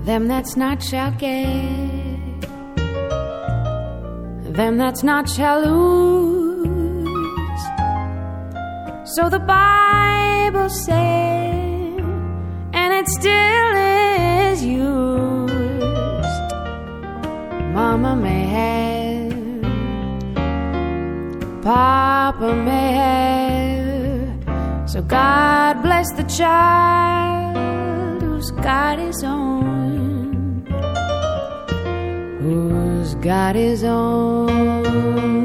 Them that's not shall get, them that's not shall lose. So the Bible said, and it still is used. Mama may have, Papa may have, so God bless the child who's got his own, who's got his own.